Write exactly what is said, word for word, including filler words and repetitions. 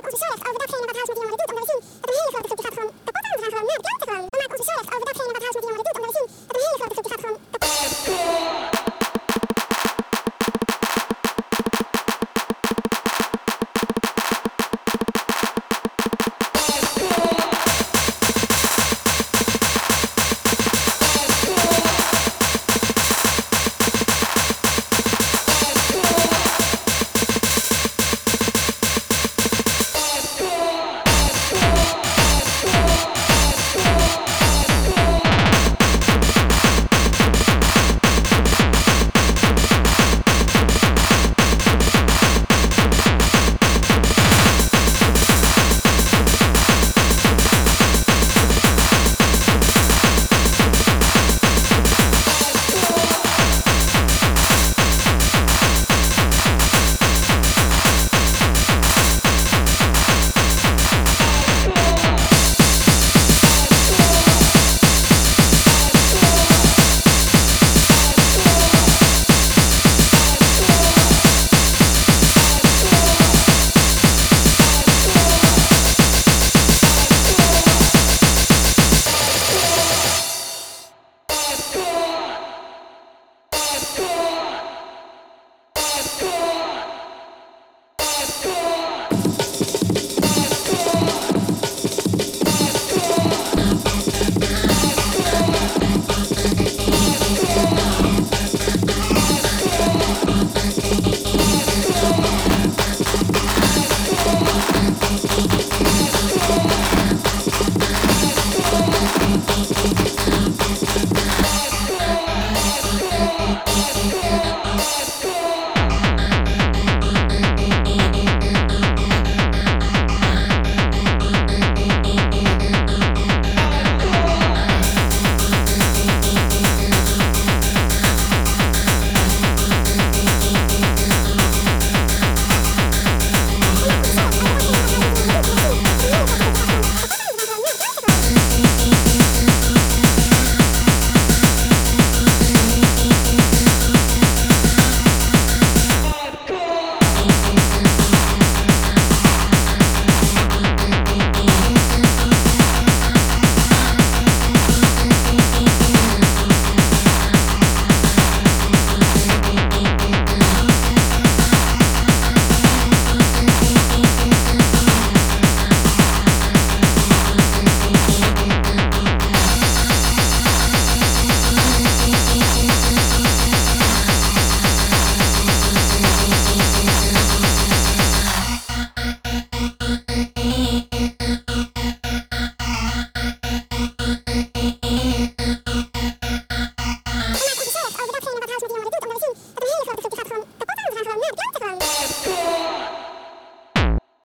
onze zorgt over datgene wat House met die jongeren doet, omdat we zien dat een hele grote groep die gaat gewoon kapot aan. We gaan gewoon naar de klanten gewoon. We maken onze zorg over datgene wat House met die jongeren doet, omdat we zien dat een hele grote groep die gaat gewoon kapot. We'll be right back.